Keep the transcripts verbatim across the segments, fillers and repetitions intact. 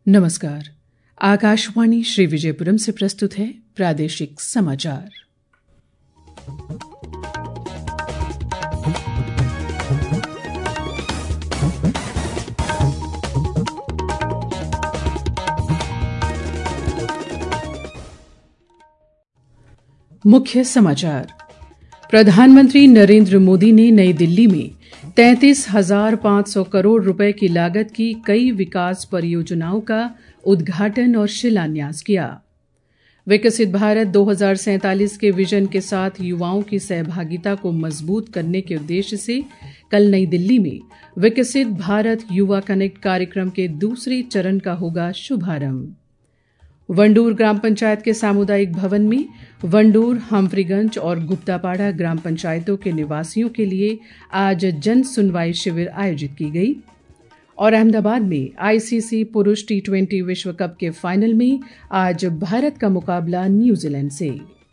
नमस्कार। आकाशवाणी श्री विजयपुरम से प्रस्तुत है प्रादेशिक समाचार। मुख्य समाचार। प्रधानमंत्री नरेंद्र मोदी ने नई दिल्ली में तैंतीस हजार पांच सौ करोड़ रुपए की लागत की कई विकास परियोजनाओं का उद्घाटन और शिलान्यास किया। विकसित भारत दो हज़ार सैंतालीस के विजन के साथ युवाओं की सहभागिता को मजबूत करने के उद्देश्य से कल नई दिल्ली में विकसित भारत युवा कनेक्ट कार्यक्रम के दूसरे चरण का होगा शुभारंभ। वंडूर ग्राम पंचायत के सामुदायिक भवन में वंडूर, हम्फ्रीगंज और गुप्तापाड़ा ग्राम पंचायतों के निवासियों के लिए आज जन सुनवाई शिविर आयोजित की गई। और अहमदाबाद में आईसीसी पुरुष टी ट्वेंटी विश्व कप के फाइनल में आज भारत का मुकाबला न्यूजीलैंड से।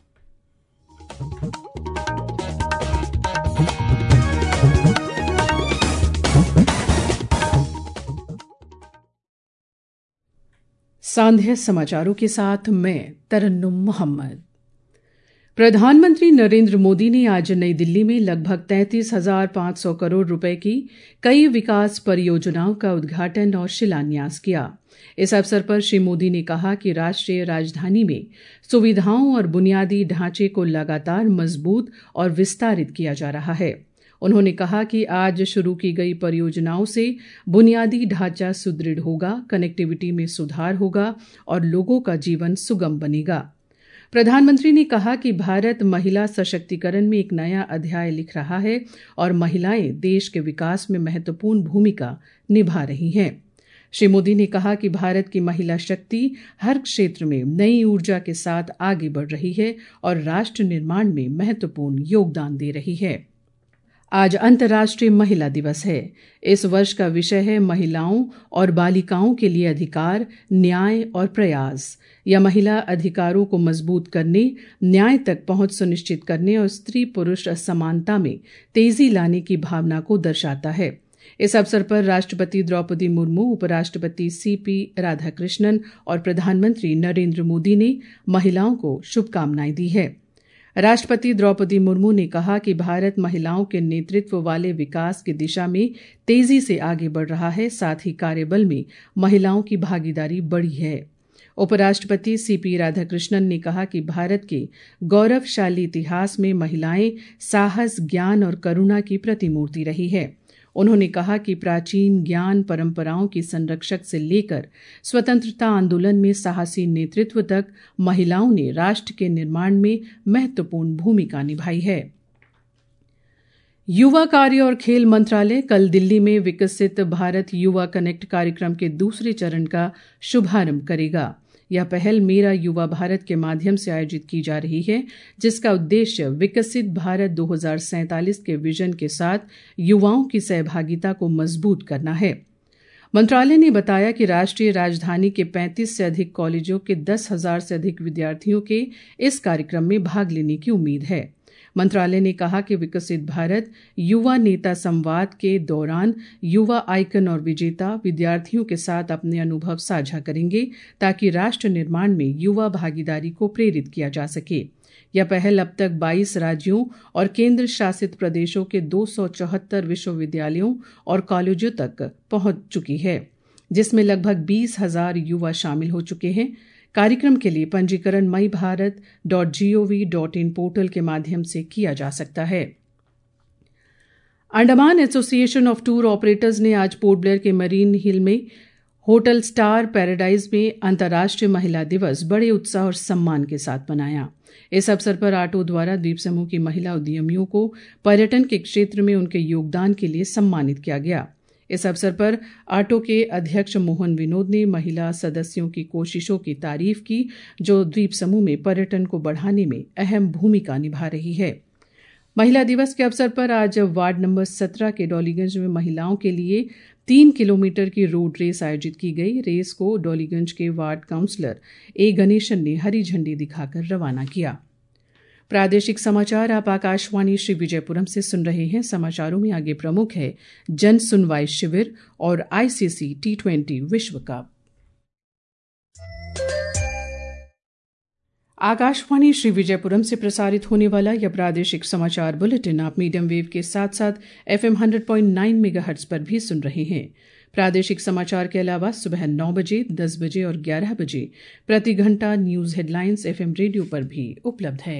सांध्य समाचारों के साथ मैं तरन्नुम मोहम्मद। प्रधानमंत्री नरेंद्र मोदी ने आज नई दिल्ली में लगभग तैंतीस हजार पांच सौ करोड़ रुपए की कई विकास परियोजनाओं का उद्घाटन और शिलान्यास किया। इस अवसर पर श्री मोदी ने कहा कि राष्ट्रीय राजधानी में सुविधाओं और बुनियादी ढांचे को लगातार मजबूत और विस्तारित किया जा रहा है। उन्होंने कहा कि आज शुरू की गई परियोजनाओं से बुनियादी ढांचा सुदृढ़ होगा, कनेक्टिविटी में सुधार होगा और लोगों का जीवन सुगम बनेगा। प्रधानमंत्री ने कहा कि भारत महिला सशक्तिकरण में एक नया अध्याय लिख रहा है और महिलाएं देश के विकास में महत्वपूर्ण भूमिका निभा रही हैं। श्री मोदी ने कहा कि भारत की महिला शक्ति हर क्षेत्र में नई ऊर्जा के साथ आगे बढ़ रही है और राष्ट्र निर्माण में महत्वपूर्ण योगदान दे रही है। आज अंतर्राष्ट्रीय महिला दिवस है। इस वर्ष का विषय है महिलाओं और बालिकाओं के लिए अधिकार, न्याय और प्रयास। यह महिला अधिकारों को मजबूत करने, न्याय तक पहुंच सुनिश्चित करने और स्त्री पुरुष असमानता में तेजी लाने की भावना को दर्शाता है। इस अवसर पर राष्ट्रपति द्रौपदी मुर्मू, उपराष्ट्रपति सीपी राधाकृष्णन और प्रधानमंत्री नरेंद्र मोदी ने महिलाओं को शुभकामनाएं दी है। राष्ट्रपति द्रौपदी मुर्मू ने कहा कि भारत महिलाओं के नेतृत्व वाले विकास की दिशा में तेजी से आगे बढ़ रहा है, साथ ही कार्यबल में महिलाओं की भागीदारी बढ़ी है। उपराष्ट्रपति सीपी राधाकृष्णन ने कहा कि भारत के गौरवशाली इतिहास में महिलाएं साहस, ज्ञान और करुणा की प्रतिमूर्ति रही है। उन्होंने कहा कि प्राचीन ज्ञान परंपराओं की संरक्षक से लेकर स्वतंत्रता आंदोलन में साहसी नेतृत्व तक महिलाओं ने राष्ट्र के निर्माण में महत्वपूर्ण भूमिका निभाई है। युवा कार्य और खेल मंत्रालय कल दिल्ली में विकसित भारत युवा कनेक्ट कार्यक्रम के दूसरे चरण का शुभारंभ करेगा। यह पहल मेरा युवा भारत के माध्यम से आयोजित की जा रही है, जिसका उद्देश्य विकसित भारत दो हज़ार सैंतालीस के विजन के साथ युवाओं की सहभागिता को मजबूत करना है। मंत्रालय ने बताया कि राष्ट्रीय राजधानी के पैंतीस से अधिक कॉलेजों के दस हजार से अधिक विद्यार्थियों के इस कार्यक्रम में भाग लेने की उम्मीद है। मंत्रालय ने कहा कि विकसित भारत युवा नेता संवाद के दौरान युवा आइकन और विजेता विद्यार्थियों के साथ अपने अनुभव साझा करेंगे, ताकि राष्ट्र निर्माण में युवा भागीदारी को प्रेरित किया जा सके। यह पहल अब तक बाईस राज्यों और केंद्र शासित प्रदेशों के दो सौ चौहत्तर विश्वविद्यालयों और कॉलेजों तक पहुंच चुकी है, जिसमें लगभग बीस हजार युवा शामिल हो चुके हैं। कार्यक्रम के लिए पंजीकरण my Bharat dot G O V dot in portal के माध्यम से किया जा सकता है। Andaman association of tour operators ने आज पोर्ट ब्लेयर के मरीन हिल में होटल स्टार पैराडाइज में अंतर्राष्ट्रीय महिला दिवस बड़े उत्साह और सम्मान के साथ मनाया। इस अवसर पर आटो द्वारा द्वीप समूह की महिला उद्यमियों को पर्यटन के क्षेत्र में उनके योगदान के लिए सम्मानित किया गया। इस अवसर पर आटो के अध्यक्ष मोहन विनोद ने महिला सदस्यों की कोशिशों की तारीफ की, जो द्वीप समूह में पर्यटन को बढ़ाने में अहम भूमिका निभा रही है। महिला दिवस के अवसर पर आज वार्ड नंबर सत्रह के डॉलीगंज में महिलाओं के लिए तीन किलोमीटर की रोड रेस आयोजित की गई। रेस को डॉलीगंज के वार्ड काउंसलर ए गणेशन ने हरी झंडी दिखाकर रवाना किया। प्रादेशिक समाचार आप आकाशवाणी श्री विजयपुरम से सुन रहे हैं। समाचारों में आगे प्रमुख है जन सुनवाई शिविर और आईसीसी टी ट्वेंटी विश्व कप। आकाशवाणी श्री विजयपुरम से प्रसारित होने वाला यह प्रादेशिक समाचार बुलेटिन आप मीडियम वेव के साथ साथ FM hundred point nine megahertz पर भी सुन रहे हैं। प्रादेशिक समाचार के अलावा सुबह नौ बजे, दस बजे और ग्यारह बजे प्रति घंटा न्यूज हेडलाइंस एफएम रेडियो पर भी उपलब्ध है।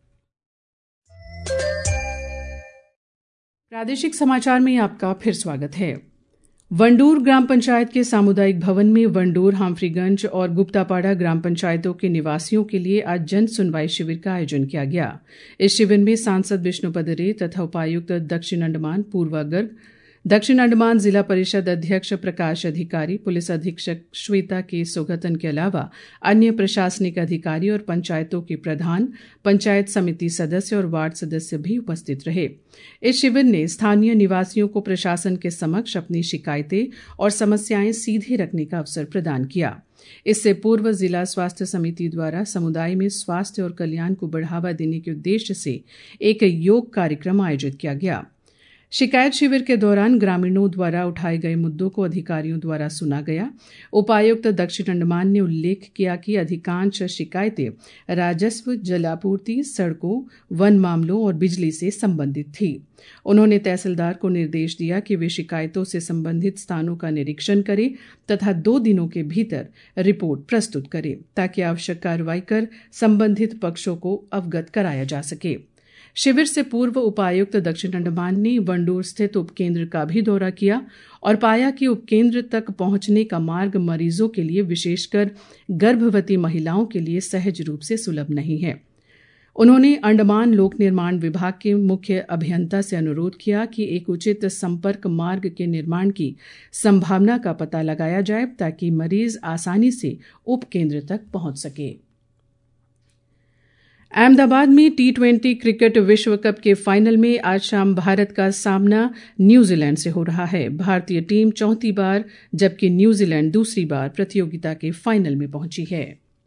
प्रादेशिक समाचार में आपका फिर स्वागत है। वंडूर ग्राम पंचायत के सामुदायिक भवन में वंडूर, हांफरीगंज और गुप्तापाड़ा ग्राम पंचायतों के निवासियों के लिए आज जन सुनवाई शिविर का आयोजन किया गया। इस शिविर में सांसद विष्णुपद रे तथा उपायुक्त दक्षिण अंडमान पूर्वा गर्ग, दक्षिण अंडमान जिला परिषद अध्यक्ष प्रकाश अधिकारी, पुलिस अधीक्षक श्वेता के सोगतन के अलावा अन्य प्रशासनिक अधिकारी और पंचायतों के प्रधान, पंचायत समिति सदस्य और वार्ड सदस्य भी उपस्थित रहे। इस शिविर ने स्थानीय निवासियों को प्रशासन के समक्ष अपनी शिकायतें और समस्याएं सीधे रखने का अवसर प्रदान किया। इससे पूर्व जिला स्वास्थ्य समिति द्वारा समुदाय में स्वास्थ्य और कल्याण को बढ़ावा देने के उद्देश्य से एक योग कार्यक्रम आयोजित किया गया। शिकायत शिविर के दौरान ग्रामीणों द्वारा उठाए गए मुद्दों को अधिकारियों द्वारा सुना गया। उपायुक्त दक्षिण अंडमान ने उल्लेख किया कि अधिकांश शिकायतें राजस्व, जलापूर्ति, सड़कों, वन मामलों और बिजली से संबंधित थी। उन्होंने तहसीलदार को निर्देश दिया कि वे शिकायतों से संबंधित स्थानों का निरीक्षण करें तथा दो दिनों के भीतर रिपोर्ट प्रस्तुत करें ताकि आवश्यक कार्रवाई कर संबंधित पक्षों को अवगत कराया जा सके। शिविर से पूर्व उपायुक्त दक्षिण अंडमान ने वंडूर स्थित उपकेंद्र का भी दौरा किया और पाया कि उपकेंद्र तक पहुंचने का मार्ग मरीजों के लिए, विशेषकर गर्भवती महिलाओं के लिए सहज रूप से सुलभ नहीं है। उन्होंने अंडमान लोक निर्माण विभाग के मुख्य अभियंता से अनुरोध किया कि एक उचित संपर्क मार्ग के निर्माण की संभावना का पता लगाया जाए ताकि मरीज आसानी से उपकेंद्र तक पहुंच सके। अहमदाबाद में टी ट्वेंटी क्रिकेट विश्व कप के फाइनल में आज शाम भारत का सामना न्यूजीलैंड से हो रहा है। भारतीय टीम चौथी बार जबकि न्यूजीलैंड दूसरी बार प्रतियोगिता के फाइनल में पहुंची है।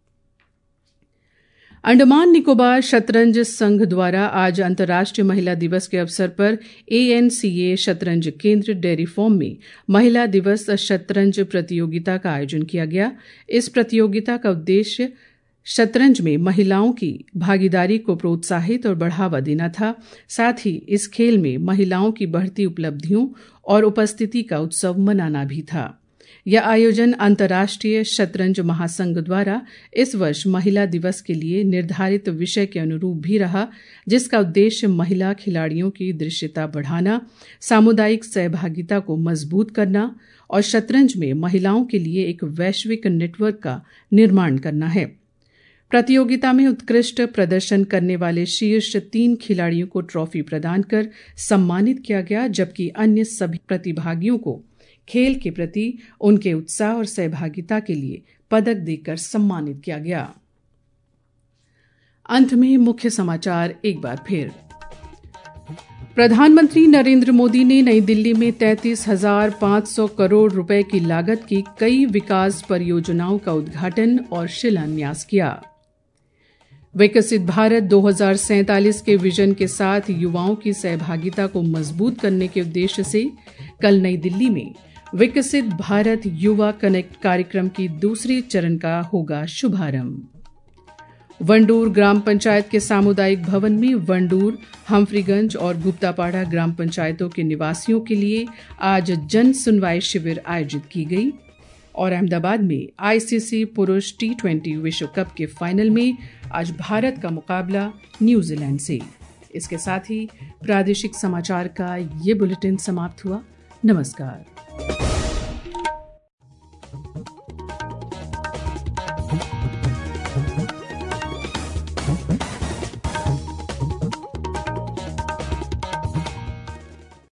अंडमान निकोबार शतरंज संघ द्वारा आज अंतर्राष्ट्रीय महिला दिवस के अवसर पर एएनसीए शतरंज केंद्र डेयरी फार्म में महिला दिवस शतरंज प्रतियोगिता का आयोजन किया गया। इस प्रतियोगिता का उद्देश्य शतरंज में महिलाओं की भागीदारी को प्रोत्साहित और बढ़ावा देना था। साथ ही इस खेल में महिलाओं की बढ़ती उपलब्धियों और उपस्थिति का उत्सव मनाना भी था। यह आयोजन अंतर्राष्ट्रीय शतरंज महासंघ द्वारा इस वर्ष महिला दिवस के लिए निर्धारित विषय के अनुरूप भी रहा, जिसका उद्देश्य महिला खिलाड़ियों की दृश्यता बढ़ाना, सामुदायिक सहभागिता को मजबूत करना और शतरंज में महिलाओं के लिए एक वैश्विक नेटवर्क का निर्माण करना है। प्रतियोगिता में उत्कृष्ट प्रदर्शन करने वाले शीर्ष तीन खिलाड़ियों को ट्रॉफी प्रदान कर सम्मानित किया गया, जबकि अन्य सभी प्रतिभागियों को खेल के प्रति उनके उत्साह और सहभागिता के लिए पदक देकर सम्मानित किया गया। अंत में मुख्य समाचार एक बार फिर। प्रधानमंत्री नरेंद्र मोदी ने नई दिल्ली में तैंतीस हजार पांच सौ करोड़ रुपए की लागत की कई विकास परियोजनाओं का उद्घाटन और शिलान्यास किया। विकसित भारत दो हज़ार सैंतालीस के विजन के साथ युवाओं की सहभागिता को मजबूत करने के उद्देश्य से कल नई दिल्ली में विकसित भारत युवा कनेक्ट कार्यक्रम की दूसरे चरण का होगा शुभारंभ। वंडूर ग्राम पंचायत के सामुदायिक भवन में वंडूर, हांफरीगंज और गुप्तापाड़ा ग्राम पंचायतों के निवासियों के लिए आज जन सुनवाई शिविर आयोजित की गई। और अहमदाबाद में आईसीसी पुरुष टी ट्वेंटी विश्व कप के फाइनल में आज भारत का मुकाबला न्यूजीलैंड से। इसके साथ ही प्रादेशिक समाचार का ये बुलेटिन समाप्त हुआ। नमस्कार।